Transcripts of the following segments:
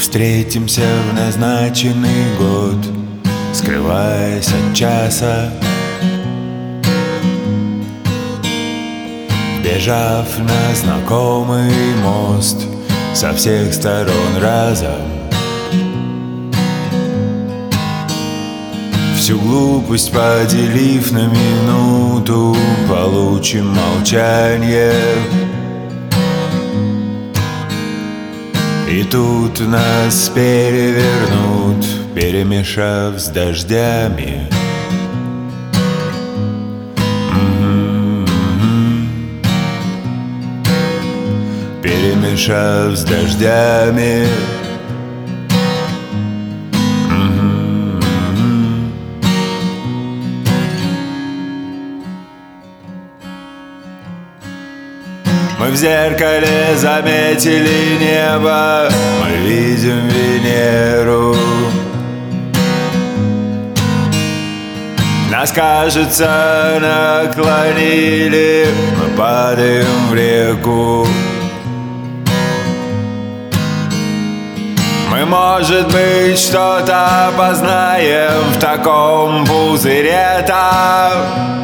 встретимся в назначенный год, скрываясь от часа, бежав на знакомый мост со всех сторон разом. Всю глупость поделив на минуту, получим молчание. И тут нас перевернут, перемешав с дождями. Перемешав с дождями. Мы в зеркале заметили небо, мы видим Венеру. Нас, кажется, наклонили, мы падаем в реку. Мы, может быть, что-то опознаем в таком пузыре-то.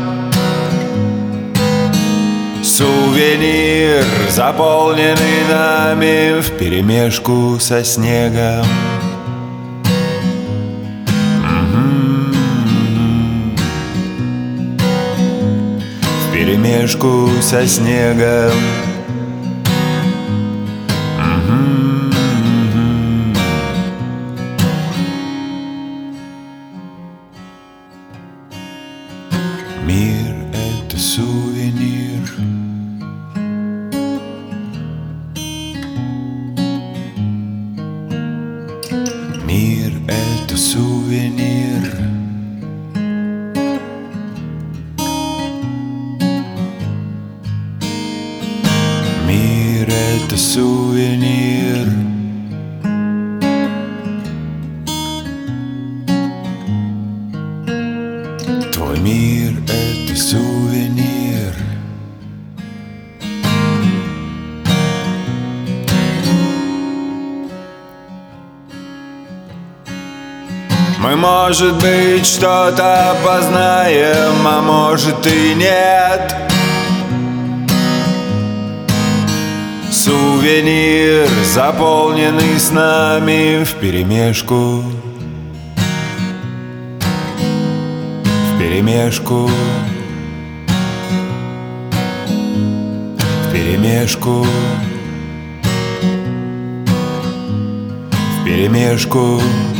Сувенир, заполненный нами вперемешку со снегом. Вперемешку со снегом. Мир — это сувенир. Мир — это сувенир. Мир — это сувенир. Твой мир — это сувенир. Мы, может быть, что-то опознаем, а может и нет. Сувенир, заполненный с нами вперемешку. Вперемешку. Вперемешку. Вперемешку.